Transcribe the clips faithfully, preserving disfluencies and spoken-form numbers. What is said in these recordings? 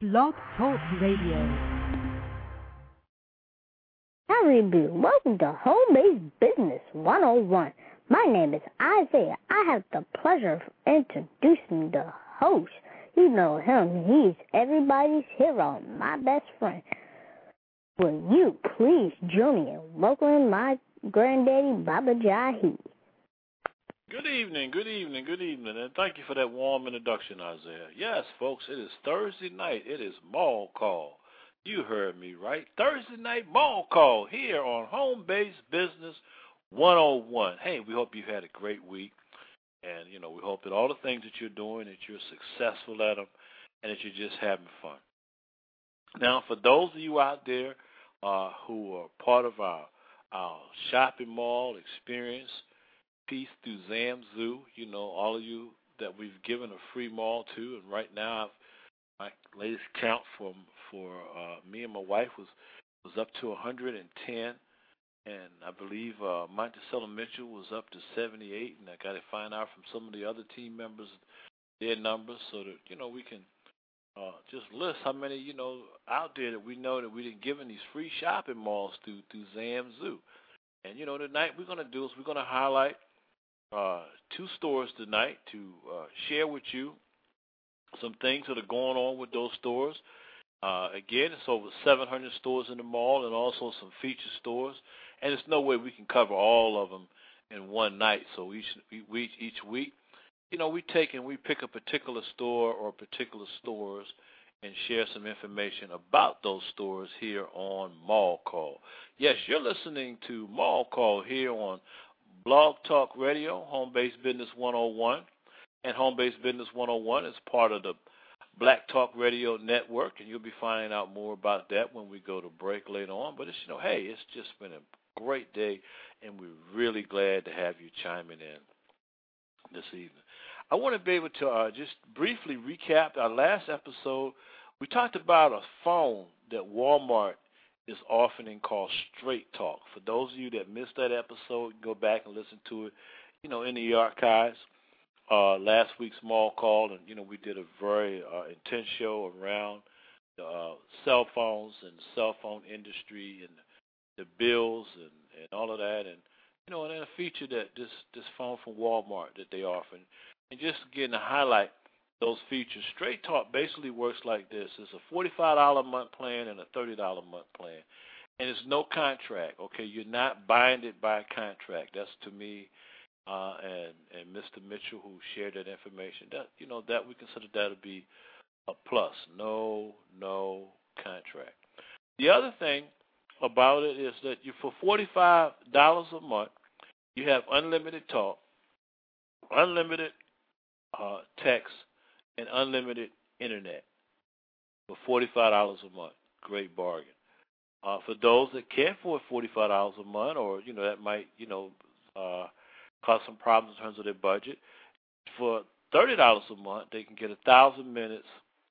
Blog Talk Radio. Howdy, Boo. Welcome to Home-Based Business one oh one. My name is Isaiah. I have the pleasure of introducing the host. You know him. He's everybody's hero, my best friend. Will you please join me in welcoming my granddaddy, Baba Jahi? Good evening, good evening, good evening, and thank you for that warm introduction, Isaiah. Yes, folks, it is Thursday night. It is Mall Call. You heard me right. Thursday night Mall Call here on Home Based Business one oh one. Hey, we hope you've had a great week, and, you know, we hope that all the things that you're doing, that you're successful at them, and that you're just having fun. Now, for those of you out there uh, who are part of our, our shopping mall experience, piece through Zamzoo, you know, all of you that we've given a free mall to, and right now I've, my latest count from for uh, me and my wife was was up to one hundred ten, and I believe uh, Monticello Mitchell was up to seventy-eight, and I got to find out from some of the other team members their numbers so that, you know, we can uh, just list how many, you know, out there that we know that we didn't give in these free shopping malls through through Zamzoo. And, you know, tonight we're going to do is we're going to highlight Uh, two stores tonight to uh, share with you some things that are going on with those stores. Uh, again, it's over seven hundred stores in the mall and also some feature stores. And there's no way we can cover all of them in one night. So each week, each week, you know, we take and we pick a particular store or particular stores and share some information about those stores here on Mall Call. Yes, you're listening to Mall Call here on Blog Talk Radio, Home-Based Business one oh one, and Home-Based Business one oh one is part of the Black Talk Radio Network, and you'll be finding out more about that when we go to break later on. But, it's, you know, hey, it's just been a great day, and we're really glad to have you chiming in this evening. I want to be able to uh, just briefly recap our last episode. We talked about a phone that Walmart is offering called Straight Talk. For those of you that missed that episode, go back and listen to it, you know, in the archives. Uh, last week's Mall Call, and, you know, we did a very uh, intense show around the uh, cell phones and the cell phone industry and the bills and, and all of that, and, you know, and then a feature that this, this phone from Walmart that they offer. And just again to highlight those features, Straight Talk basically works like this. It's a forty-five dollars a month plan and a thirty dollars a month plan. And it's no contract, okay? You're not binded by a contract. That's to me uh, and, and Mister Mitchell, who shared that information. That, you know, that we consider that to be a plus. No, no contract. The other thing about it is that you for forty-five dollars a month, you have unlimited talk, unlimited uh, text, and unlimited internet for forty-five dollars a month. Great bargain. Uh, for those that can't afford forty-five dollars a month, or, you know, that might, you know, uh, cause some problems in terms of their budget, for thirty dollars a month, they can get one thousand minutes,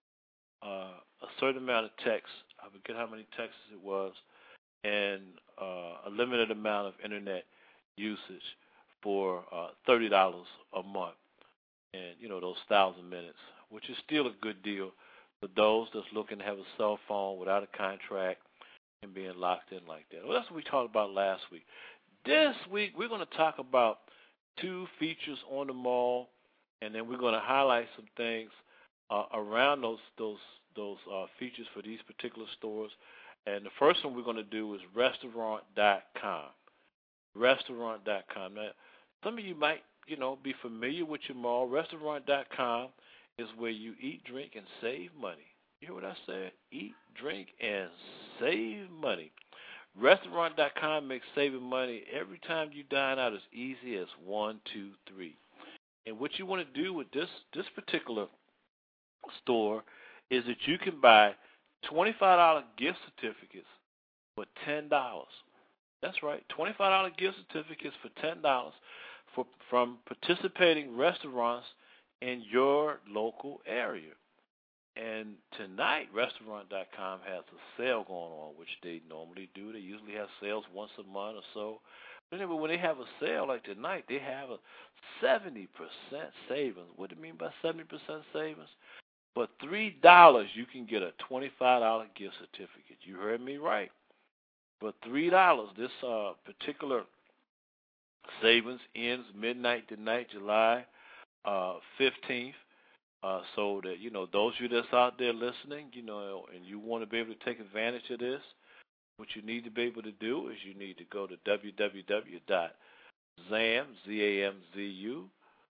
uh, a certain amount of text, I forget how many texts it was, and uh, a limited amount of internet usage for uh, thirty dollars a month. And, you know, those thousand minutes, which is still a good deal for those that's looking to have a cell phone without a contract and being locked in like that. Well, that's what we talked about last week. This week, we're going to talk about two features on the mall, and then we're going to highlight some things uh, around those those those uh, features for these particular stores. And the first one we're going to do is restaurant dot com. restaurant dot com. Now, some of you might, you know, be familiar with your mall. restaurant dot com is where you eat, drink, and save money. You hear what I said? Eat, drink, and save money. restaurant dot com makes saving money every time you dine out as easy as one, two, three. And what you want to do with this this particular store is that you can buy twenty-five dollars gift certificates for ten dollars. That's right, twenty-five dollars gift certificates for ten dollars for, from participating restaurants in your local area. And tonight, restaurant dot com has a sale going on, which they normally do. They usually have sales once a month or so. But anyway, when they have a sale like tonight, they have a seventy percent savings. What do you mean by seventy percent savings? For three dollars, you can get a twenty-five dollar gift certificate. You heard me right. For three dollars, this uh, particular savings ends midnight tonight, July uh, fifteenth. Uh, so that, you know, those of you that's out there listening, you know, and you want to be able to take advantage of this, what you need to be able to do is you need to go to w w w dot zam, Z A M Z U,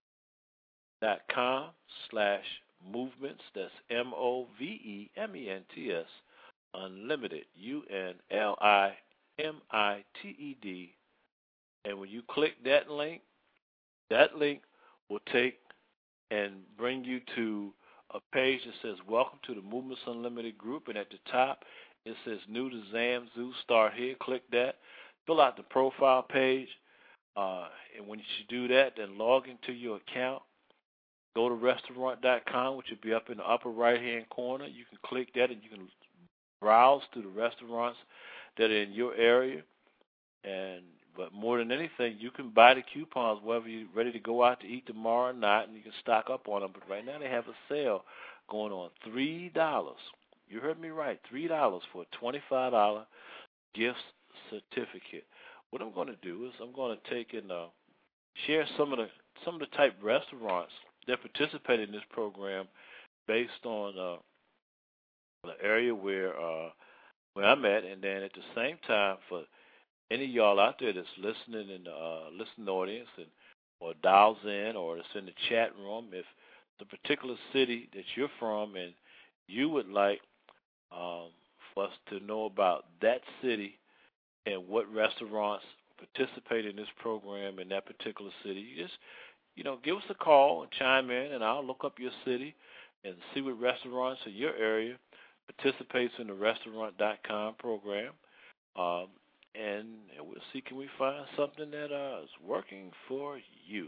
dot com slash movements. That's M O V E M E N T S, unlimited, U N L I M I T E D. And when you click that link, that link will take and bring you to a page that says, welcome to the Movements Unlimited group. And at the top, it says new to ZamZoo. Start here. Click that. Fill out the profile page. Uh, and when you do that, then log into your account. Go to restaurant dot com, which will be up in the upper right-hand corner. You can click that, and you can browse through the restaurants that are in your area. And But more than anything, you can buy the coupons whether you're ready to go out to eat tomorrow or not, and you can stock up on them. But right now they have a sale going on, three dollars. You heard me right, three dollars for a twenty-five dollar gift certificate. What I'm going to do is I'm going to take and uh, share some of the some of the type of restaurants that participate in this program based on uh, the area where uh, where I'm at, and then at the same time for any of y'all out there that's listening in the uh, listening audience and or dials in or that's in the chat room, if the particular city that you're from and you would like um, for us to know about that city and what restaurants participate in this program in that particular city, you just, you know, give us a call and chime in, and I'll look up your city and see what restaurants in your area participates in the restaurant dot com program. Um, And we'll see, can we find something that uh, is working for you?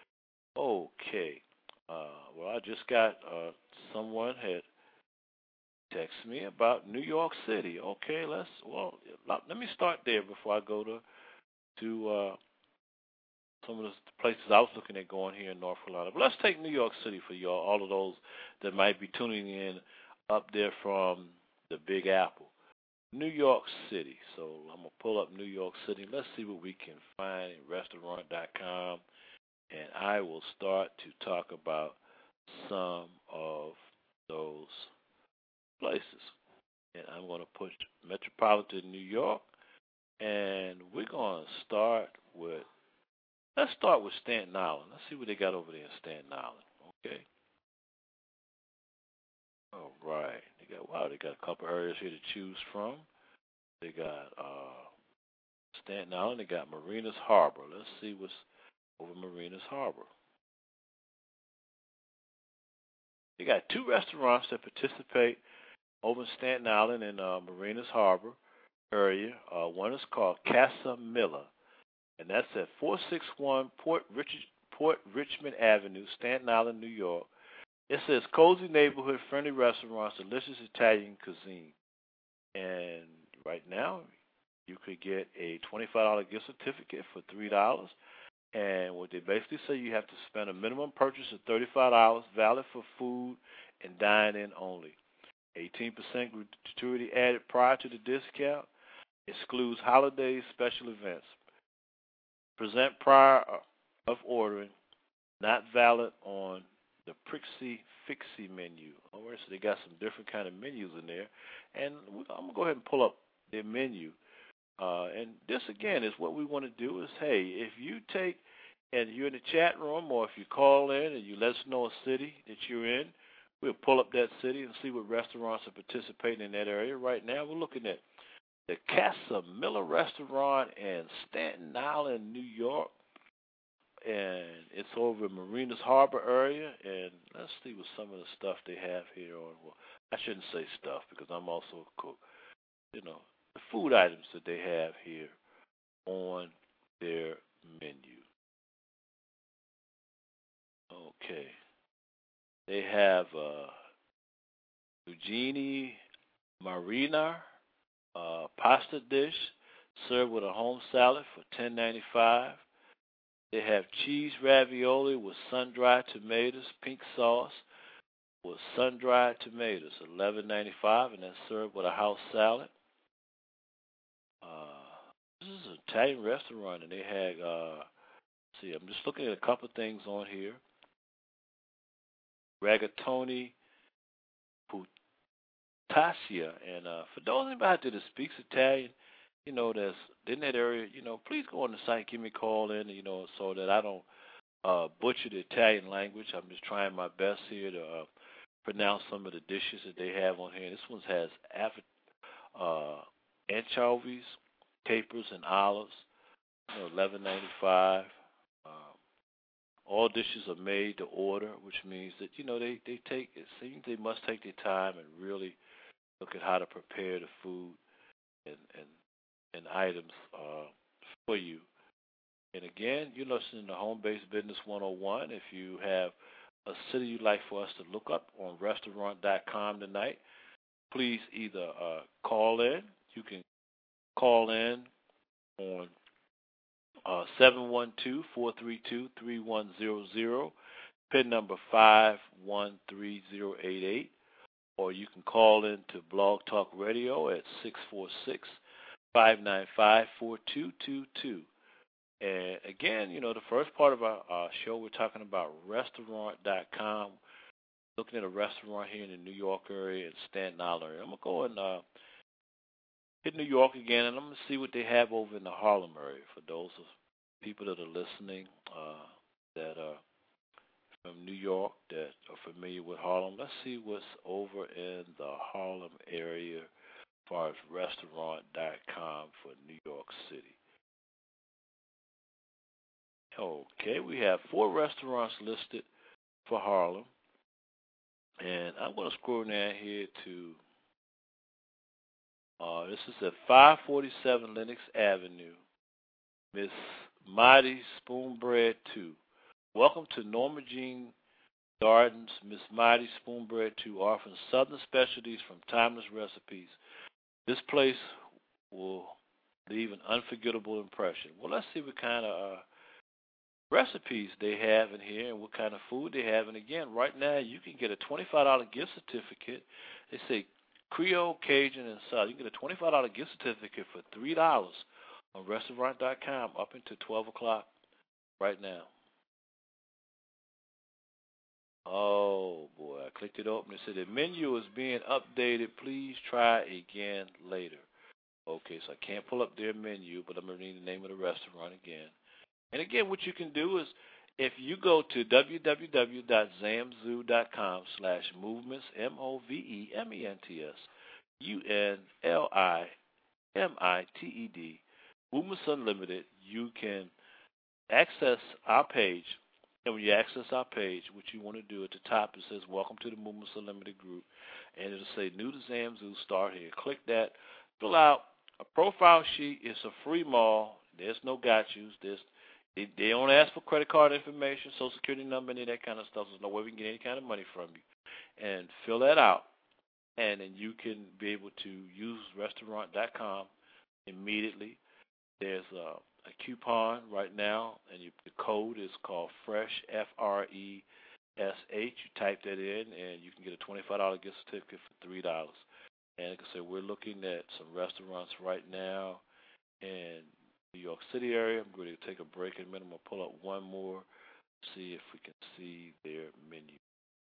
Okay. Uh, well, I just got uh, someone had texted me about New York City. Okay, let's, well, let me start there before I go to, to uh, some of the places I was looking at going here in North Carolina. But let's take New York City for y'all, all of those that might be tuning in up there from the Big Apple. New York City. So I'm going to pull up New York City. Let's see what we can find in restaurant dot com. And I will start to talk about some of those places. And I'm going to push Metropolitan New York. And we're going to start with, let's start with Staten Island. Let's see what they got over there in Staten Island. Okay. All right. They got, wow, they got a couple areas here to choose from. They got uh, Staten Island. They got Marinas Harbor. Let's see what's over Marinas Harbor. They got two restaurants that participate over in Staten Island in uh, Marinas Harbor area. Uh, one is called Casa Miller, and that's at four sixty-one Port, Rich- Port Richmond Avenue, Staten Island, New York. It says cozy neighborhood, friendly restaurants, delicious Italian cuisine. And right now, you could get a twenty-five dollar gift certificate for three dollars. And what they basically say, you have to spend a minimum purchase of thirty-five dollars, valid for food and dine-in only. eighteen percent gratuity added prior to the discount. Excludes holidays, special events. Present prior of ordering. Not valid on the Prixie Fixie menu. All right, so they got some different kind of menus in there. And I'm going to go ahead and pull up their menu. Uh, and this, again, is what we want to do is, hey, if you take and you're in the chat room or if you call in and you let us know a city that you're in, we'll pull up that city and see what restaurants are participating in that area. Right now we're looking at the Casa Miller Restaurant in Staten Island, New York. And it's over in Marinas Harbor area. And let's see what some of the stuff they have here on. Well, I shouldn't say stuff because I'm also a cook. You know, the food items that they have here on their menu. Okay. They have uh, Eugenie Marina uh, pasta dish served with a home salad for ten ninety-five. They have cheese ravioli with sun-dried tomatoes, pink sauce, with sun-dried tomatoes, eleven ninety-five, and that's served with a house salad. Uh, this is an Italian restaurant, and they had, uh, see, I'm just looking at a couple things on here. Rigatoni Puttacia, and uh, for those anybody out there that speaks Italian, you know, that's in that area, you know, please go on the site, give me a call in, you know, so that I don't uh, butcher the Italian language. I'm just trying my best here to uh, pronounce some of the dishes that they have on here. This one has uh, anchovies, capers, and olives, you know, eleven ninety-five. Um, all dishes are made to order, which means that, you know, they, they take, it seems they must take their time and really look at how to prepare the food and, and, and items uh, for you. And again, you're listening to Home-Based Business one oh one. If you have a city you'd like for us to look up on restaurant dot com tonight, please either uh, call in. You can call in on uh, seven one two, four three two, three one zero zero, PIN number five one three zero eight eight, or you can call in to Blog Talk Radio at six four six, five nine five, four two two two. And again, you know, the first part of our, our show, we're talking about restaurant dot com, looking at a restaurant here in the New York area and Staten Island area. I'm going to go and uh, hit New York again, and I'm going to see what they have over in the Harlem area for those of people that are listening uh, that are from New York that are familiar with Harlem. Let's see what's over in the Harlem area as far as restaurant dot com for New York City. Okay, we have four restaurants listed for Harlem. And I'm going to scroll down here to, uh, this is at five forty-seven Lenox Avenue, Miss Mighty Spoonbread two. Welcome to Norma Jean Gardens, Miss Mighty Spoonbread two, offering southern specialties from timeless recipes. This place will leave an unforgettable impression. Well, let's see what kind of uh, recipes they have in here and what kind of food they have. And again, right now you can get a twenty-five dollars gift certificate. They say Creole, Cajun, and South. You can get a twenty-five dollars gift certificate for three dollars on restaurant dot com up until twelve o'clock right now. Oh, boy, I clicked it open. It said the menu is being updated. Please try again later. Okay, so I can't pull up their menu, but I'm going to read the name of the restaurant again. And again, what you can do is if you go to w w w dot zamzoo dot com slash movements, M O V E M E N T S, U N L I M I T E D, Movements Unlimited, you can access our page. And when you access our page, what you want to do at the top, it says, Welcome to the Movements Unlimited group. And it'll say, New to Zamzoo, start here. Click that. Fill out a profile sheet. It's a free mall. There's no got yous. There's They, they don't ask for credit card information, social security number, any of that kind of stuff. There's no way we can get any kind of money from you. And fill that out, and then you can be able to use restaurant dot com immediately. There's a, a coupon right now, and you, the code is called FRESH, F R E S H. You type that in, and you can get a twenty-five dollars gift certificate for three dollars. And like I said, we're looking at some restaurants right now, and New York City area. I'm going to take a break in a minute. I'm going to pull up one more, see if we can see their menu.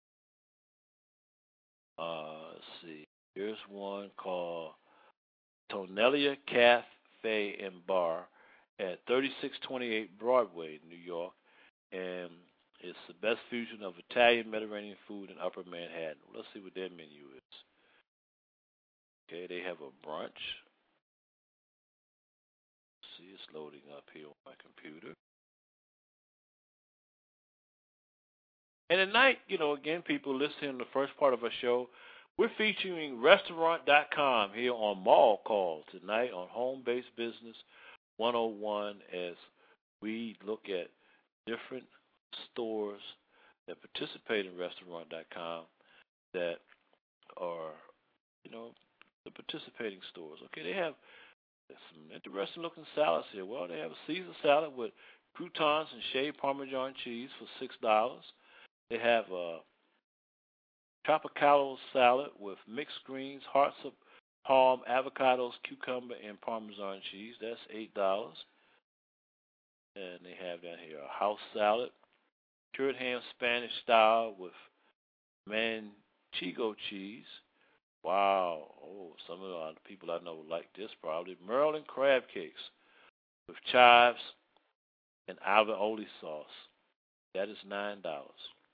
Uh, let's see. Here's one called Tonelia Cafe and Bar at thirty-six twenty-eight Broadway, New York. And it's the best fusion of Italian, Mediterranean food in Upper Manhattan. Let's see what their menu is. Okay, they have a brunch. See, it's loading up here on my computer. And tonight, you know, again, people listening to the first part of our show, we're featuring restaurant dot com here on Mall Call tonight on Home-Based Business one oh one as we look at different stores that participate in restaurant dot com that are, you know, the participating stores. Okay, they have some interesting looking salads here. Well, they have a Caesar salad with croutons and shaved Parmesan cheese for six dollars. They have a Tropicalo salad with mixed greens, hearts of palm, avocados, cucumber, and Parmesan cheese. That's eight dollars. And they have down here a house salad, cured ham Spanish style with manchego cheese. Wow. Oh, some of the people I know like this probably. Maryland crab cakes with chives and aioli sauce. That is nine dollars.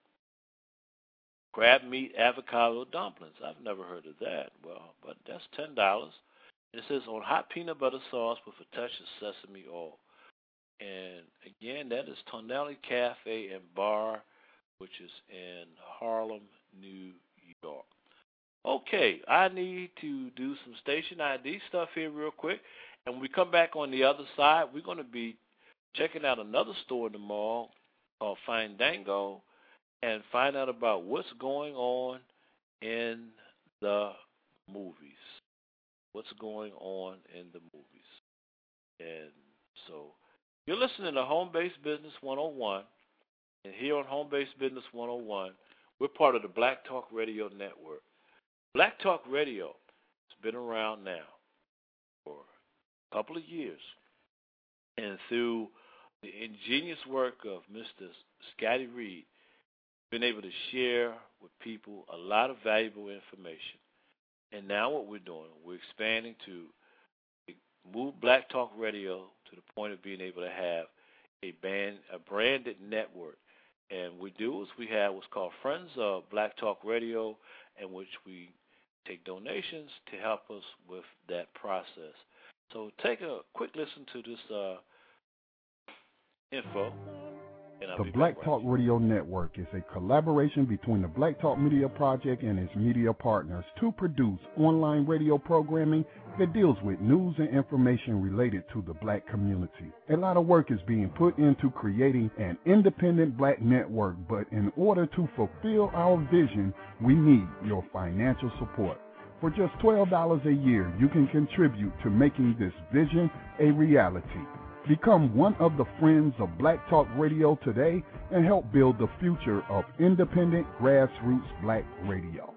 Crab meat avocado dumplings. I've never heard of that. Well, but that's ten dollars. It says on hot peanut butter sauce with a touch of sesame oil. And again, that is Tonelli Cafe and Bar, which is in Harlem, New York. Okay, I need to do some station I D stuff here real quick. And when we come back on the other side, we're going to be checking out another store in the mall called Fandango and find out about what's going on in the movies. What's going on in the movies. And so you're listening to Home Based Business one oh one. And here on Home Based Business one oh one, we're part of the Black Talk Radio Network. Black Talk Radio has been around now for a couple of years. And through the ingenious work of Mister Scotty Reed, been able to share with people a lot of valuable information. And now what we're doing, we're expanding to move Black Talk Radio to the point of being able to have a band, a branded network. And we do is we have what's called Friends of Black Talk Radio, in which we take donations to help us with that process. So take a quick listen to this uh, info. The Black Talk Radio Network is a collaboration between the Black Talk Media Project and its media partners to produce online radio programming that deals with news and information related to the black community. A lot of work is being put into creating an independent black network, but in order to fulfill our vision, we need your financial support. For just twelve dollars a year, you can contribute to making this vision a reality. Become one of the friends of Black Talk Radio today and help build the future of independent grassroots black radio.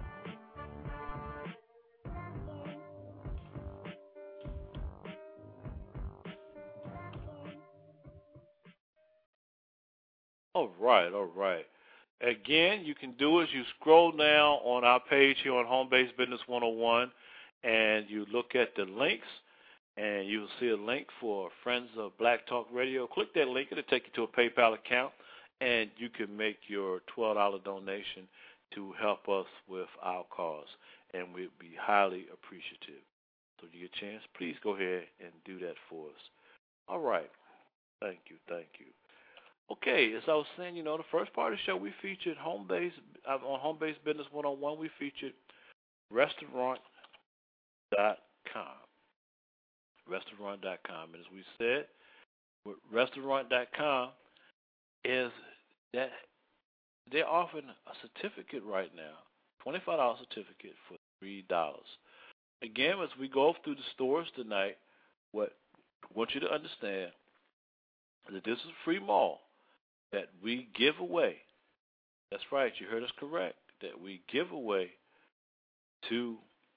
All right, all right. Again, you can do as you scroll down on our page here on Home Based Business one oh one, and you look at the links. And you'll see a link for Friends of Black Talk Radio. Click that link. It'll take you to a PayPal account, and you can make your twelve dollars donation to help us with our cause. And we'd be highly appreciative. So if you get a chance, please go ahead and do that for us. All right. Thank you. Thank you. Okay, as I was saying, you know, the first part of the show, we featured Home Base, uh, on Home Base Business one oh one, we featured restaurant dot com. restaurant dot com. And as we said, with restaurant dot com is that they're offering a certificate right now, twenty-five dollars certificate for three dollars. Again, as we go through the stores tonight, what I want you to understand is that this is a free mall that we give away. That's right, you heard us correct, that we give away to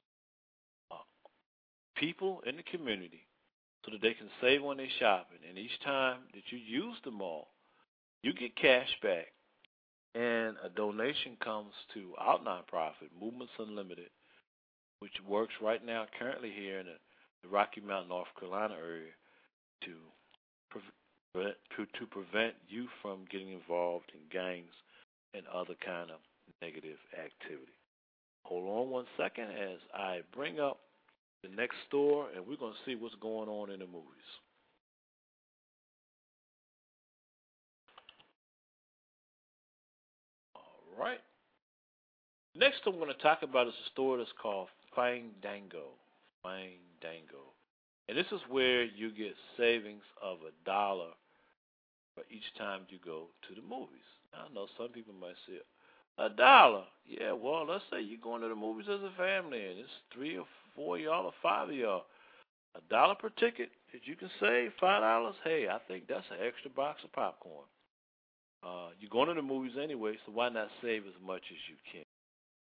people in the community so that they can save on their shopping. And each time that you use the mall, you get cash back. And a donation comes to our nonprofit, Movements Unlimited, which works right now currently here in the, the Rocky Mount, North Carolina area to, pre- to, to prevent you from getting involved in gangs and other kind of negative activity. Hold on one second as I bring up the next store, and we're going to see what's going on in the movies. All right. Next I'm going to talk about is a store that's called Fandango. Fandango. And this is where you get savings of a dollar for each time you go to the movies. I know some people might say, a dollar? Yeah, well, let's say you're going to the movies as a family, and it's three or four of y'all or five of y'all. A dollar per ticket, if you can save five dollars, hey, I think that's an extra box of popcorn. Uh, you're going to the movies anyway, so why not save as much as you can?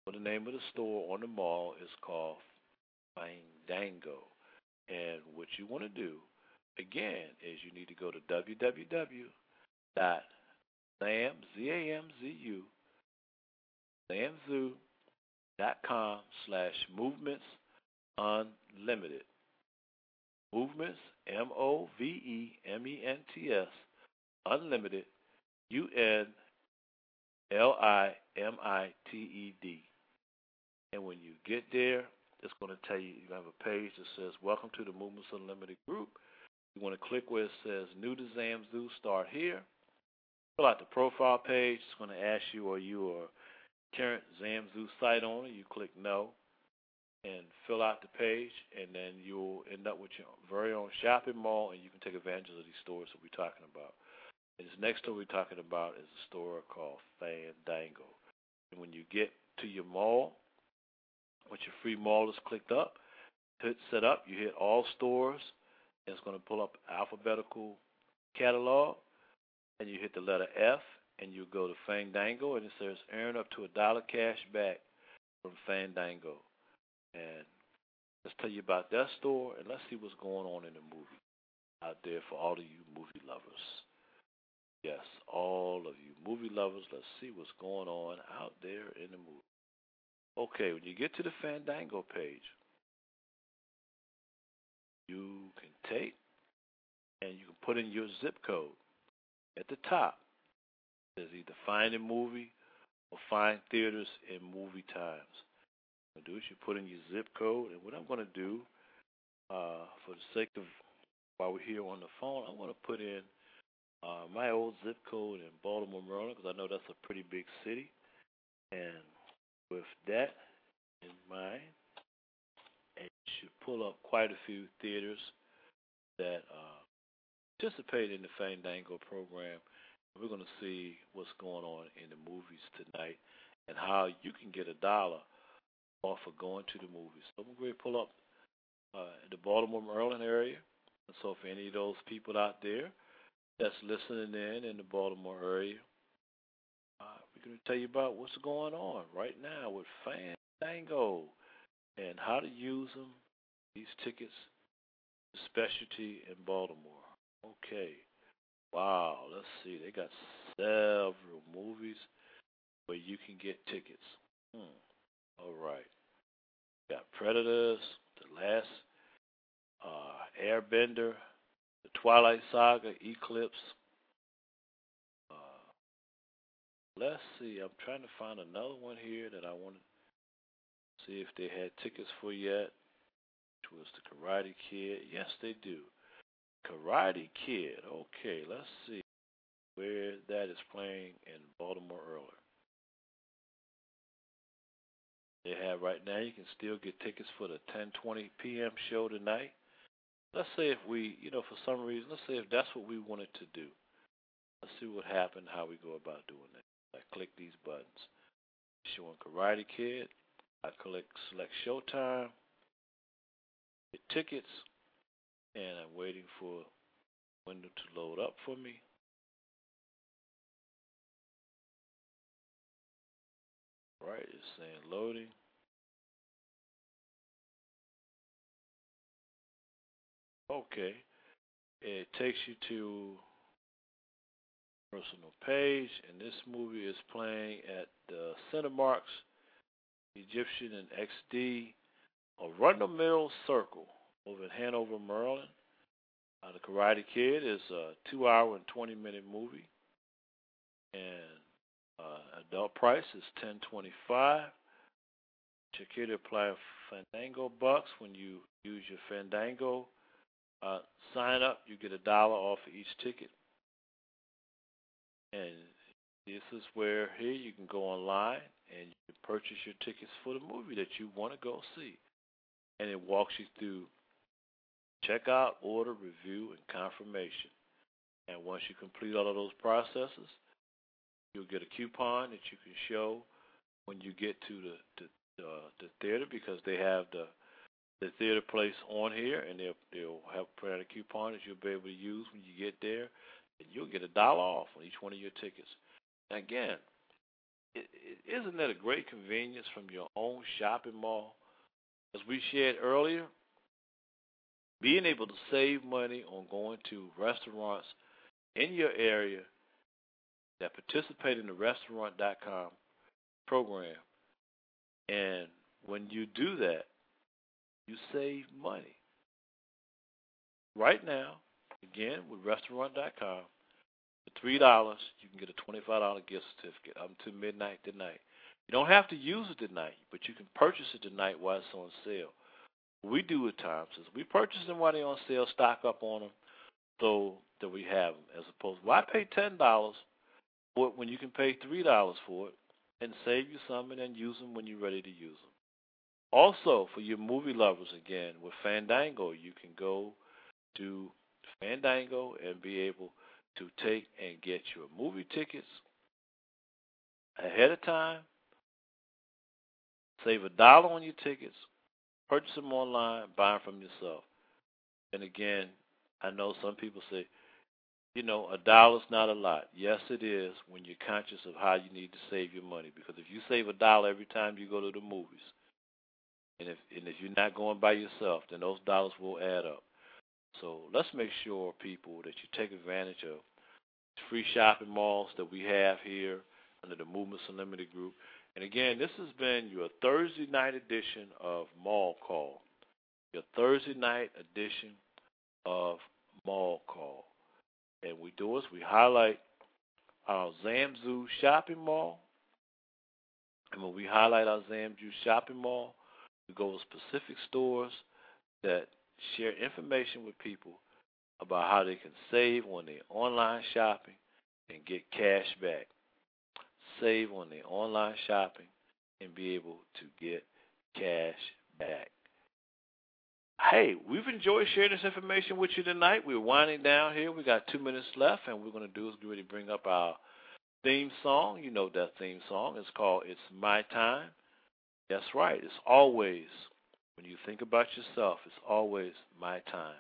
Well, the name of the store on the mall is called Fandango. And what you want to do, again, is you need to go to w w w dot sam, Z A M Z U, samzoo dot com slash movements unlimited. Movements, M O V E M E N T S, unlimited, U N L I M I T E D. And when you get there, it's going to tell you, you have a page that says, Welcome to the Movements Unlimited group. You want to click where it says, New to Zamzoo, start here. Fill out the profile page. It's going to ask you, are you a current Zamzoo site owner? You click no and fill out the page, and then you'll end up with your very own shopping mall, and you can take advantage of these stores that we're talking about. And this next store we're talking about is a store called Fandango. And when you get to your mall, once your free mall is clicked up, hit set up, you hit all stores, and it's going to pull up alphabetical catalog, and you hit the letter F, and you go to Fandango, and it says earn up to a dollar cash back from Fandango. And let's tell you about that store, and let's see what's going on in the movie out there for all of you movie lovers. Yes, all of you movie lovers, let's see what's going on out there in the movie. Okay, when you get to the Fandango page, you can take and you can put in your zip code. At the top, it says either find a movie or find theaters in movie times. What you do is you put in your zip code, and what I'm going to do, uh, for the sake of while we're here on the phone, I'm going to put in uh, my old zip code in Baltimore, Maryland, because I know that's a pretty big city. And with that in mind, it should pull up quite a few theaters that uh, participate in the Fandango program. We're going to see what's going on in the movies tonight and how you can get a dollar off of going to the movies. So I'm going to pull up uh, the Baltimore, Maryland area. And so for any of those people out there that's listening in in the Baltimore area, uh, we're going to tell you about what's going on right now with Fandango and how to use them, these tickets, specialty in Baltimore. Okay. Wow, let's see. They got several movies where you can get tickets. Hmm. All right. Got Predators, The Last uh, Airbender, The Twilight Saga, Eclipse. Uh, let's see. I'm trying to find another one here that I want to see if they had tickets for yet, which was The Karate Kid. Yes, they do. Karate Kid. Okay, let's see where that is playing in Baltimore earlier. They have right now, you can still get tickets for the ten twenty p.m. show tonight. Let's say if we, you know, for some reason, let's say if that's what we wanted to do. Let's see what happened, how we go about doing that. I click these buttons. Showing Karate Kid. I click select Showtime. Get tickets. And I'm waiting for the window to load up for me. All right, it's saying loading. Okay. It takes you to personal page, and this movie is playing at the Cinemarks Egyptian and X D Arundel Mill Circle over in Hanover, Maryland. Uh, the Karate Kid is a two-hour and twenty-minute movie, and uh, adult price is ten twenty-five. Check here to apply Fandango bucks. When you use your Fandango uh, sign up, you get a dollar off of each ticket. And this is where here you can go online and you can purchase your tickets for the movie that you want to go see. And it walks you through checkout, order, review, and confirmation. And once you complete all of those processes, you'll get a coupon that you can show when you get to the the, uh, the theater, because they have the the theater place on here, and they'll they'll have put out a coupon that you'll be able to use when you get there, and you'll get a dollar off on each one of your tickets. And again, it, it, isn't that a great convenience from your own shopping mall? As we shared earlier, being able to save money on going to restaurants in your area that participate in the restaurant dot com program. And when you do that, you save money. Right now, again, with restaurant dot com, for three dollars, you can get a twenty-five dollars gift certificate up to midnight tonight. You don't have to use it tonight, but you can purchase it tonight while it's on sale. What we do at times is we purchase them while they're on sale, stock up on them, so that we have them. As opposed to, why pay ten dollars for it when you can pay three dollars for it and save you some and then use them when you're ready to use them. Also, for your movie lovers, again, with Fandango, you can go to Fandango and be able to take and get your movie tickets ahead of time, save a dollar on your tickets, purchase them online, buy them from yourself. And again, I know some people say, you know, a dollar's not a lot. Yes, it is when you're conscious of how you need to save your money. Because if you save a dollar every time you go to the movies, and if and if you're not going by yourself, then those dollars will add up. So let's make sure, people, that you take advantage of free shopping malls that we have here under the Movements Unlimited group. And again, this has been your Thursday night edition of Mall Call. Your Thursday night edition of Mall Call. And we do is we highlight our Zamzu shopping mall. And when we highlight our Zamzu shopping mall, we go to specific stores that share information with people about how they can save on their online shopping and get cash back. Save on their online shopping and be able to get cash back. Hey, we've enjoyed sharing this information with you tonight. We're winding down here. We got two minutes left, and what we're going to do is really bring up our theme song. You know that theme song. It's called It's My Time. That's right. It's always, when you think about yourself, it's always my time.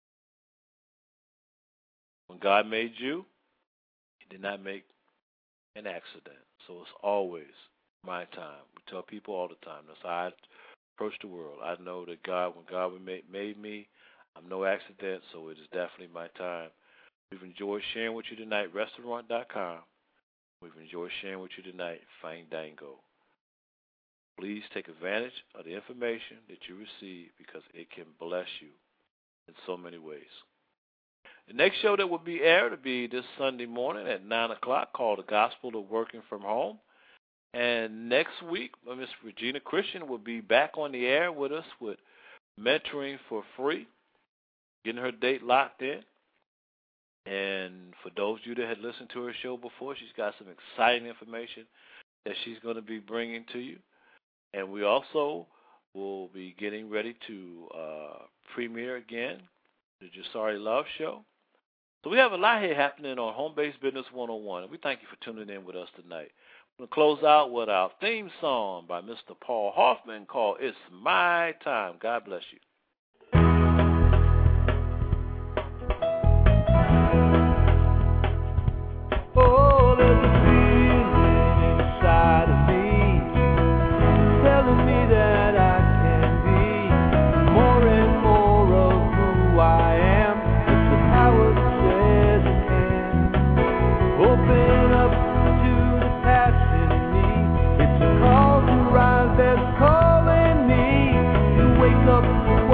When God made you, he did not make an accident. So it's always my time. We tell people all the time. That's how I approach the world. I know that God, when God made, made me, I'm no accident, so it is definitely my time. We've enjoyed sharing with you tonight, restaurant dot com. We've enjoyed sharing with you tonight, Fandango. Please take advantage of the information that you receive because it can bless you in so many ways. The next show that will be aired will be this Sunday morning at nine o'clock called The Gospel of Working From Home. And next week, Miss Regina Christian will be back on the air with us with Mentoring for Free, getting her date locked in. And for those of you that had listened to her show before, she's got some exciting information that she's going to be bringing to you. And we also will be getting ready to uh, premiere again the Jasari Love Show. So we have a lot here happening on Home Based Business one oh one. And we thank you for tuning in with us tonight. We're going to close out with our theme song by Mister Paul Hoffman called It's My Time. God bless you. Oh, there's a feeling inside of me telling me that I can be more and more of who I am. It's the power that says I can. Open up to the passion in me. It's a call to rise that's calling me to wake up.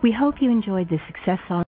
We hope you enjoyed the Success Song